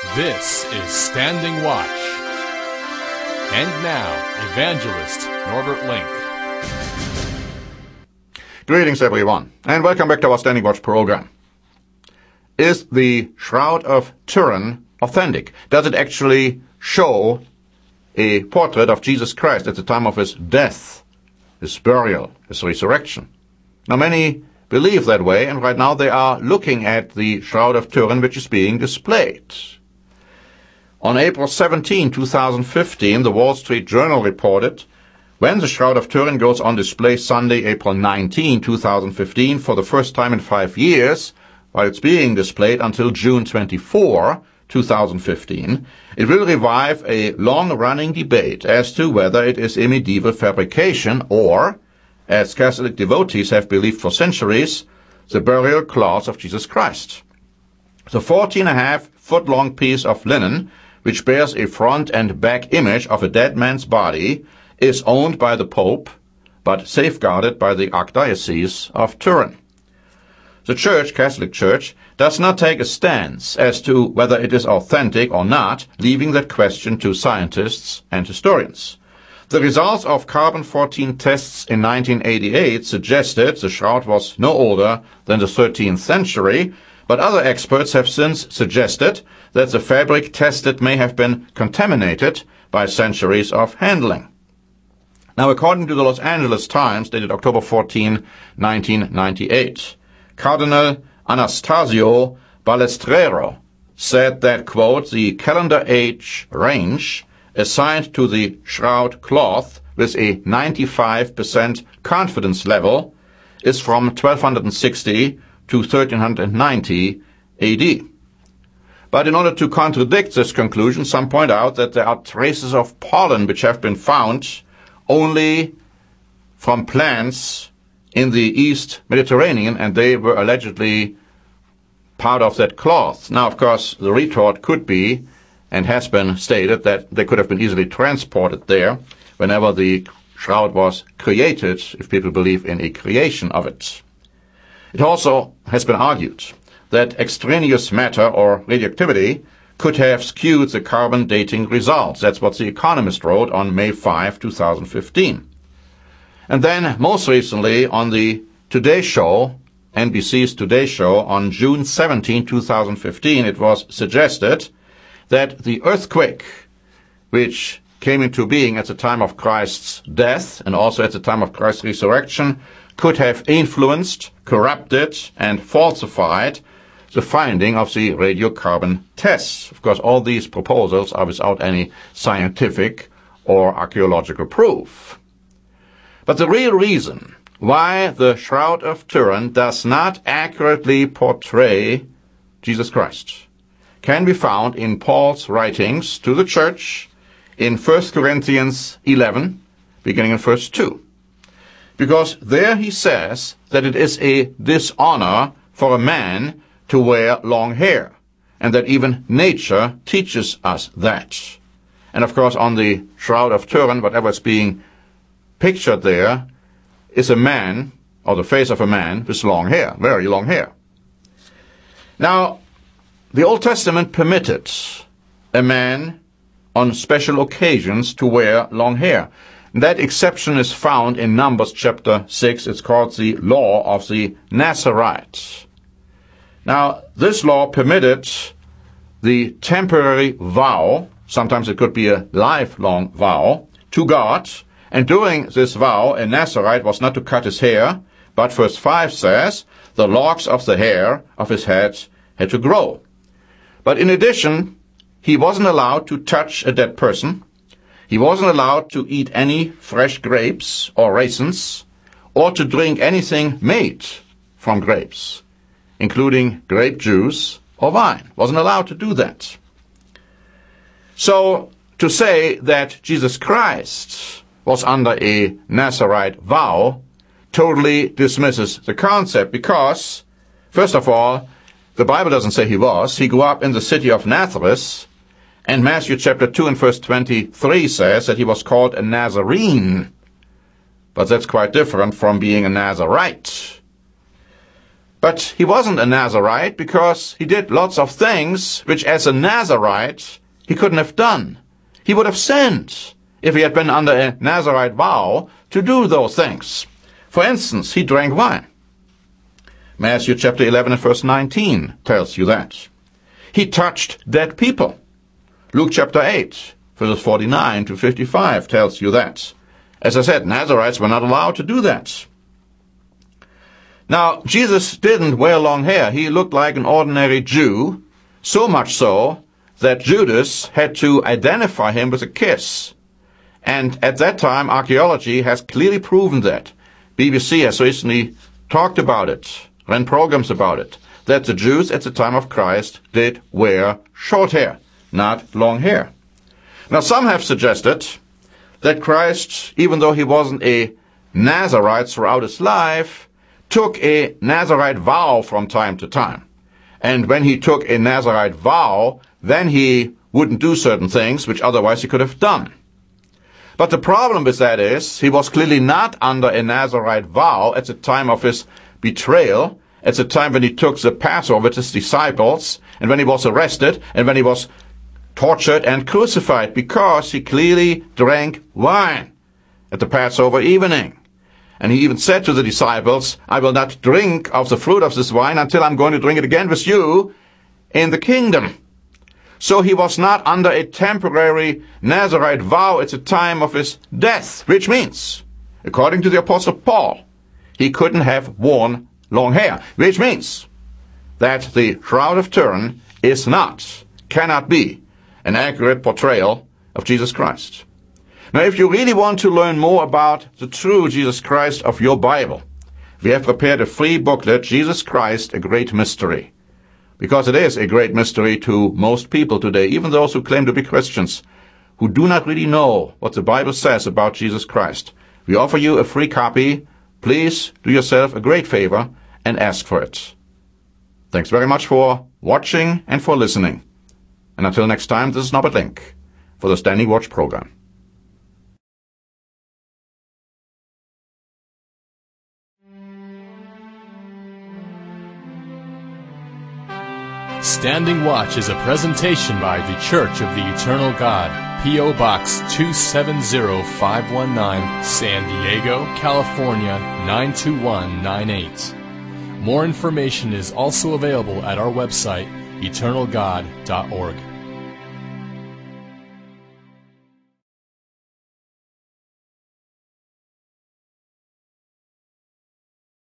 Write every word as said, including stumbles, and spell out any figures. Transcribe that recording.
This is Standing Watch. And now, Evangelist Norbert Link. Greetings, everyone, and welcome back to our Standing Watch program. Is the Shroud of Turin authentic? Does it actually show a portrait of Jesus Christ at the time of his death, his burial, his resurrection? Now, many believe that way, and right now they are looking at the Shroud of Turin, which is being displayed. On April seventeenth, two thousand fifteen, the Wall Street Journal reported, when the Shroud of Turin goes on display Sunday, April nineteenth, two thousand fifteen, for the first time in five years, while it's being displayed until June twenty-fourth, two thousand fifteen, it will revive a long-running debate as to whether it is a medieval fabrication or, as Catholic devotees have believed for centuries, the burial cloth of Jesus Christ. The fourteen and a half foot long piece of linen, which bears a front and back image of a dead man's body, is owned by the Pope, but safeguarded by the Archdiocese of Turin. The Church, Catholic Church, does not take a stance as to whether it is authentic or not, leaving that question to scientists and historians. The results of carbon fourteen tests in nineteen eighty-eight suggested the shroud was no older than the thirteenth century, but other experts have since suggested that the fabric tested may have been contaminated by centuries of handling. Now, according to the Los Angeles Times, dated October fourteenth, nineteen ninety-eight, Cardinal Anastasio Balestrero said that, quote, the calendar age range assigned to the shroud cloth with a ninety-five percent confidence level is from twelve sixty to thirteen ninety A D. But in order to contradict this conclusion, some point out that there are traces of pollen which have been found only from plants in the East Mediterranean, and they were allegedly part of that cloth. Now, of course, the retort could be, and has been stated, that they could have been easily transported there whenever the shroud was created, if people believe in a creation of it. It also has been argued that extraneous matter or radioactivity could have skewed the carbon dating results. That's what The Economist wrote on May fifth, two thousand fifteen. And then, most recently, on the Today Show, N B C's Today Show, on June seventeenth, two thousand fifteen, it was suggested that the earthquake, which came into being at the time of Christ's death and also at the time of Christ's resurrection, could have influenced, corrupted, and falsified the finding of the radiocarbon tests. Of course, all these proposals are without any scientific or archaeological proof. But the real reason why the Shroud of Turin does not accurately portray Jesus Christ can be found in Paul's writings to the church in First Corinthians eleven, beginning in verse two. Because there he says that it is a dishonor for a man to wear long hair, and that even nature teaches us that. And of course, on the Shroud of Turin, whatever is being pictured there is a man, or the face of a man, with long hair, very long hair. Now, the Old Testament permitted a man on special occasions to wear long hair. That exception is found in Numbers chapter six. It's called the Law of the Nazarites. Now, this law permitted the temporary vow, sometimes it could be a lifelong vow, to God, and during this vow, a Nazarite was not to cut his hair, but verse five says, the locks of the hair of his head had to grow. But in addition, he wasn't allowed to touch a dead person. He wasn't allowed to eat any fresh grapes or raisins, or to drink anything made from grapes, including grape juice or wine. Wasn't allowed to do that. So, to say that Jesus Christ was under a Nazarite vow totally dismisses the concept, because, first of all, the Bible doesn't say he was. He grew up in the city of Nazareth, and Matthew chapter two and verse twenty-three says that he was called a Nazarene. But that's quite different from being a Nazarite. But he wasn't a Nazarite because he did lots of things which as a Nazarite he couldn't have done. He would have sinned if he had been under a Nazarite vow to do those things. For instance, he drank wine. Matthew chapter eleven and verse nineteen tells you that. He touched dead people. Luke chapter eight, verses forty-nine to fifty-five tells you that. As I said, Nazarites were not allowed to do that. Now, Jesus didn't wear long hair. He looked like an ordinary Jew, so much so that Judas had to identify him with a kiss. And at that time, archaeology has clearly proven that. B B C has recently talked about it, ran programs about it, that the Jews at the time of Christ did wear short hair, not long hair. Now, some have suggested that Christ, even though he wasn't a Nazarite throughout his life, took a Nazarite vow from time to time. And when he took a Nazarite vow, then he wouldn't do certain things which otherwise he could have done. But the problem with that is, he was clearly not under a Nazarite vow at the time of his betrayal, at the time when he took the Passover with his disciples, and when he was arrested, and when he was tortured and crucified, because he clearly drank wine at the Passover evening. And he even said to the disciples, I will not drink of the fruit of this wine until I'm going to drink it again with you in the kingdom. So he was not under a temporary Nazarite vow at the time of his death, which means, according to the Apostle Paul, he couldn't have worn long hair, which means that the Shroud of Turin is not, cannot be, an accurate portrayal of Jesus Christ. Now, if you really want to learn more about the true Jesus Christ of your Bible, we have prepared a free booklet, Jesus Christ, A Great Mystery. Because it is a great mystery to most people today, even those who claim to be Christians, who do not really know what the Bible says about Jesus Christ. We offer you a free copy. Please do yourself a great favor and ask for it. Thanks very much for watching and for listening. And until next time, this is Norbert Link for the Standing Watch program. Standing Watch is a presentation by The Church of the Eternal God, P O Box two seven zero five one nine, San Diego, California nine two one nine eight. More information is also available at our website, eternal god dot org.